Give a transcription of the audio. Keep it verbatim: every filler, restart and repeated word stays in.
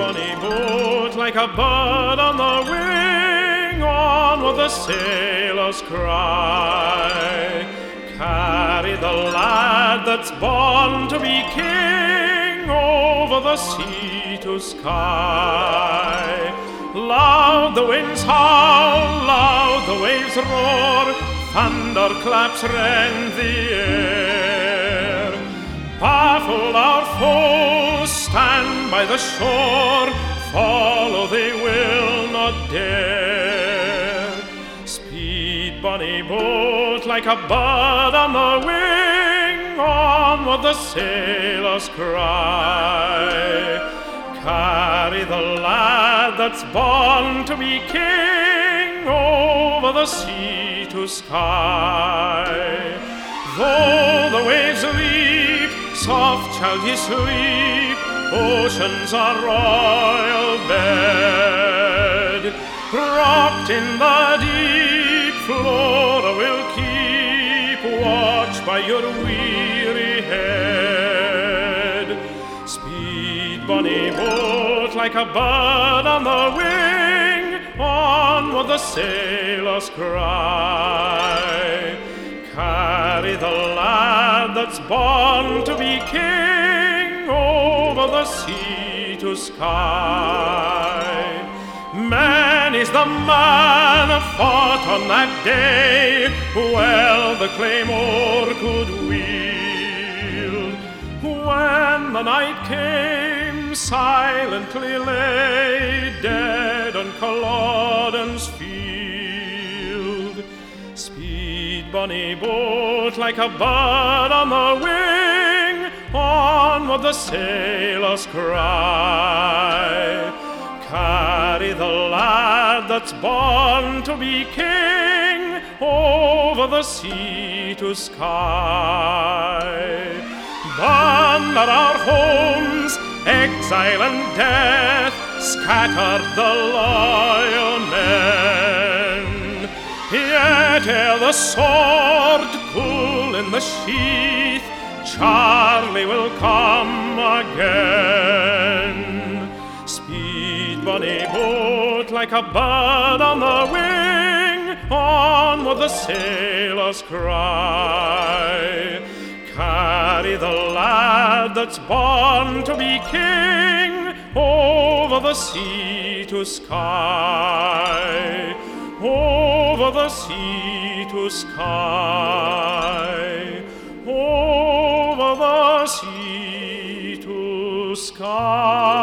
bonny boat, like a bird on the wing, onward the sailors cry. Carry the lad that's born to be king over the sea to sky. Loud the winds howl, loud the waves roar, thunderclaps rend the air. Baffled our foes stand by the shore, follow they will not dare. Speed, bonny boat, like a bird on the wing, onward the sailors cry. Carry the lad that's born to be king over the sea to sky. Though the waves leap, soft shall he sleep, ocean's a royal bed. Rocked in the deep, Flora will keep watch by your weary head. Speed, bonny boat, like a bird on the wing, onward the sailors cry. Carry the lad that's born to be king over the sea to sky. Many's the man fought on that day, well the claymore could wield. When the night came, silently lay dead on Culloden's field. Speed, bonny boat, like a bird on the wing, onward the sailors cry. Carry the lad that's born to be king over the sea to sky. Burn at our homes, exile and death scattered the loyal men. Yet ere the sword cool in the sheath, Charlie will come again. Speed, bonny boat, like a bird on the wing, onward the sailors cry. Carry the lad that's born to be king over the sea to sky. Over the sea to sky. Over the sea to sky.